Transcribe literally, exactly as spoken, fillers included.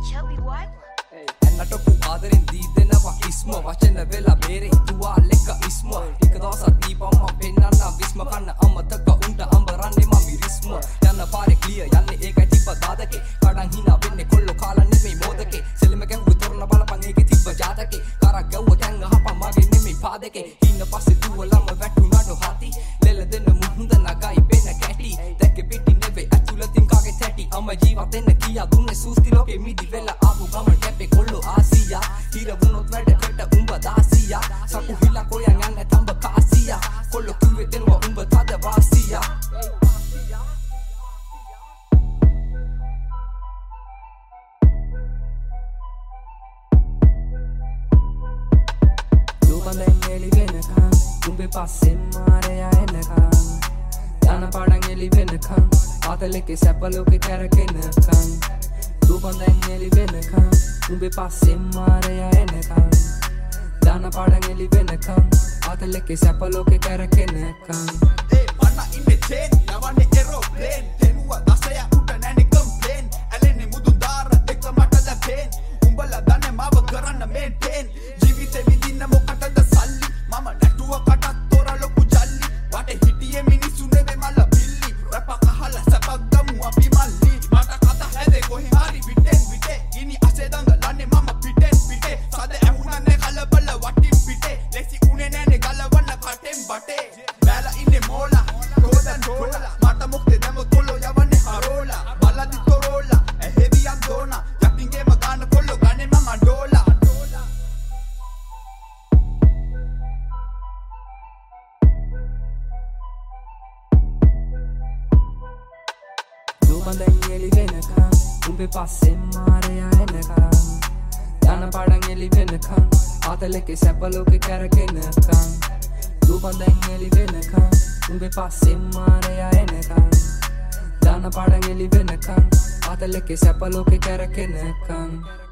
Chubby wipe. Natoku aadarin deedenawa isma wachana vela mere hituwa lekka isma එක දවසක් දීපම්ම පෙන්නන්න විස්ම කන්න අමතක උන්ට අඹරන්නේ මම මිරිස්ම යන්න පාරේ ක්ලියර් යන්නේ ඒකයි තිබ්බ දාදකේ කඩන් හිනා වෙන්නේ කොල්ලෝ කාලා නෙමෙයි මොදකේ සෙල්ලම ගැහුවේ තොරණ බලපන් ඒකේ තිබ්බ ජාතකේ කරක් ගැව්ව කැංග හපන් මගේ නෙමෙයි පාදකේ ඉන්න පස්සේ දුවලම වැටුණාඩෝ හති ලෙල දෙන්න මුහුඳ නගයි පෙන්න කැටි දැක්කේ පිටි නෙවෙයි ඇතුළතින් කාගේ තැටි අම ජීවත් වෙන්න කියා දුන්නේ සූස්ති ලෝකෙ මිදි වෙලා ආපු ගමන් කැපේ කොල්ලෝ ආසියා හිර වුණොත් වැඩකට උඹ දාසියා සකු හිලා කොයන් යන්නේ තඹ කාසියා කොල්ලෝ කිව්වේ දෙනවා උඹ තද වාසියා දුබඳෙන් එලි වෙනකන් උඹේ පස්සෙන් මාරයා එනකන් යන පාඩම් එලි වෙනකන් ආතලෙකේ සැප ලෝකේ කරකෙනකන් දුබඳෙන් එලි වෙනකන් උඹේ පස්සෙන් මාරයා එනකන් දාන පාඩම් එලි වෙනකන් ආතලෙකේ සැප ලෝකේ කරකෙනකන් ඒ මන්න ඉන්නේ චේන් යවන්නේ එරෝප්ලේන් දෙනුව දසය උට නැනේ කම්ප්ලේන් ඇලෙන්නේ මුදු දාර එක මට දැපෙන් උඹලා දන්නේ මාව කරන්න මේන්ටේන් ජීවිතේ විඳින්න මොකටද සල්ලි මම නැටුව කටත් තොර ලොකු ජල්ලි වටේ හිටියේ මිනිස්සු නෙවෙයි මල බිල්ලි රැප කහලා සැපක් ගමු අපි මල්ලි මට කතා හැදේ කොහෙන් හරි විටෙන් විටේ ගිනි අසේ දඟලන්නේ මම පිටෙන් පිටේ සද ඇහුණන්නේ කලබල වටින් පිටේ ලෙසි උනේ නැනේ ගලවන්න කටෙන් බටේ බැලා ඉන්නේ මෝලා රෝදන් රෝලා මට මොකද දැම කොල්ලෝ යවන්නේ හරෝලා බලදි තොරෝලා ඇහෙවියන් දෝනා යටින්ගේම ගන්න කොල්ලෝ ගන්නේ මම ඩෝලා දුබඳෙන් එලි වෙනකන් උඹේ පස්සෙන් මාරයා එනකන් යන පාඩම් එලි වෙනකන් ආතලෙකේ සැප ලෝකේ කරකෙනකන් දුබඳෙන් එලි වෙනකන් උඹේ පස්සෙන් මාරයා එනකන් දාන පාඩම් එලි වෙනකන් ආතලෙකේ සැප ලෝකේ කරකෙනකන්